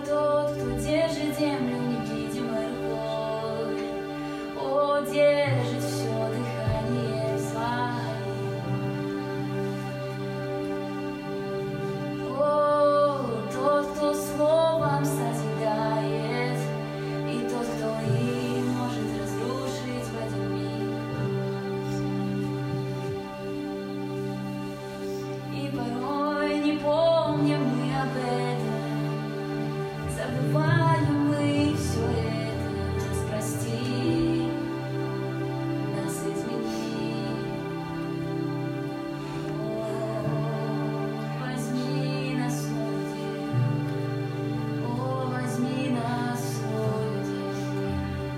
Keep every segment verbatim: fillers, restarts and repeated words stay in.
тот, кто держит землю невидимой рукой, о, держит все дыхание своим. О, тот, кто словом созидает, и тот, кто им может разрушить в один миг. И порой не помним мы об этом, забываем мы все это. Нас прости, нас измени. О, возьми нас в свой удел, о, возьми нас в свой удел.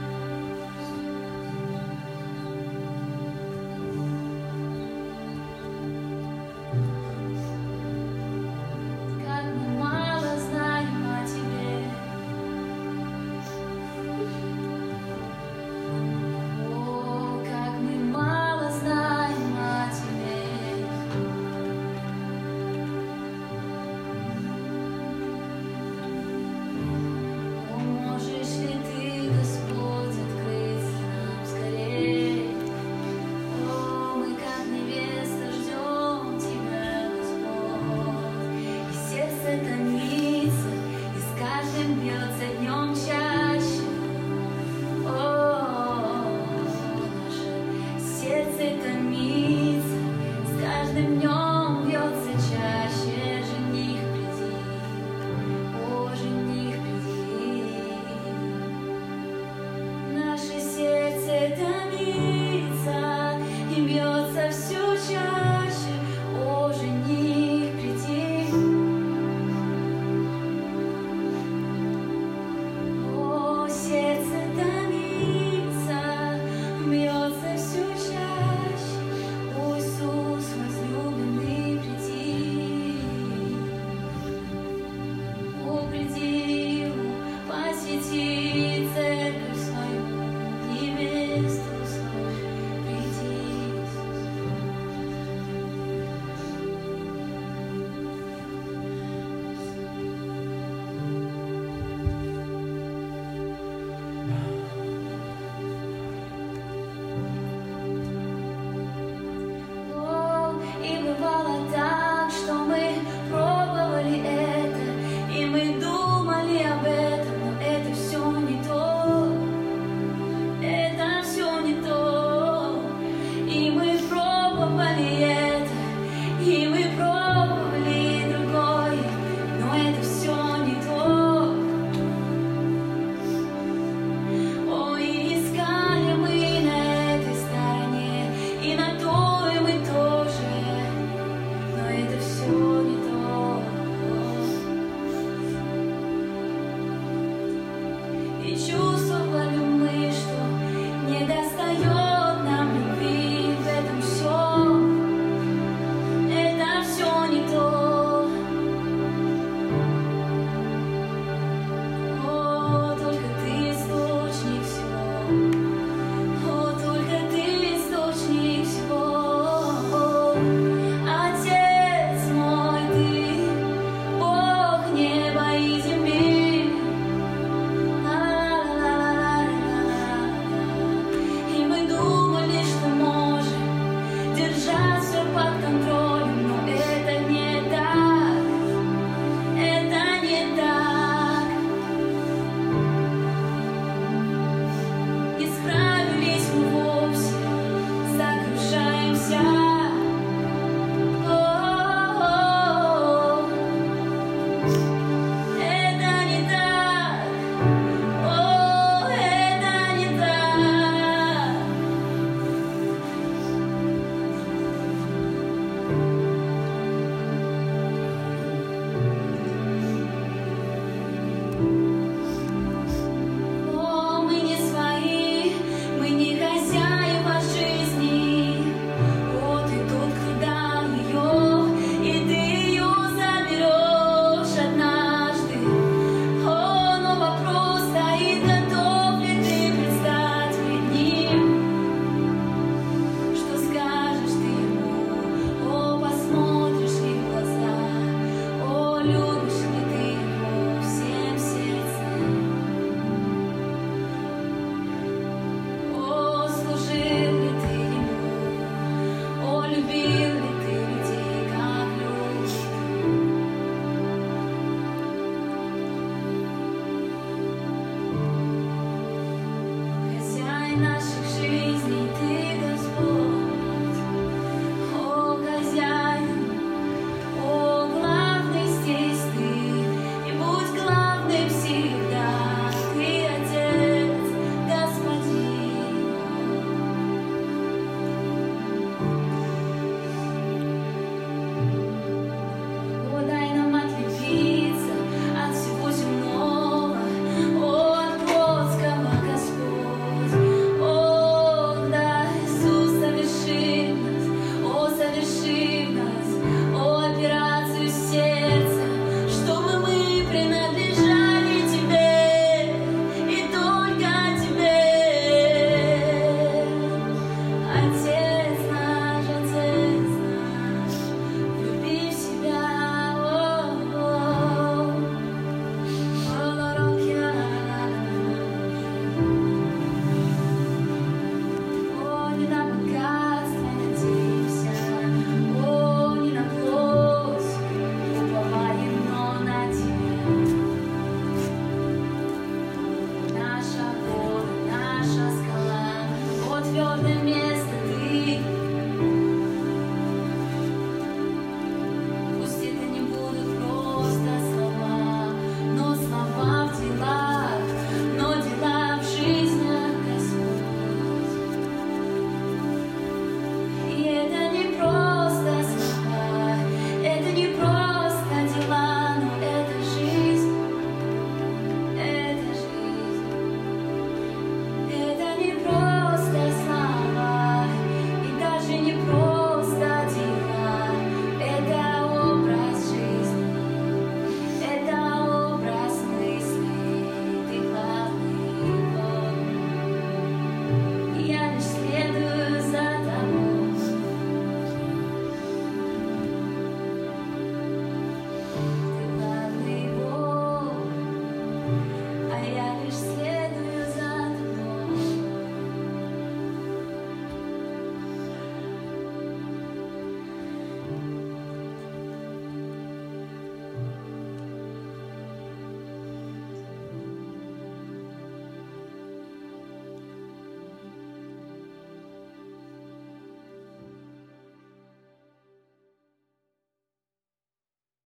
Как мы мало знаем о тебе, о, как мы мало знаем о тебе. О, можешь ли ты, Господь, открыться нам скорее? О, мы как невеста ждем тебя, Господь, и сердце томится, и с каждым бьется днем чаще. О, наше сердце томится, с каждым днем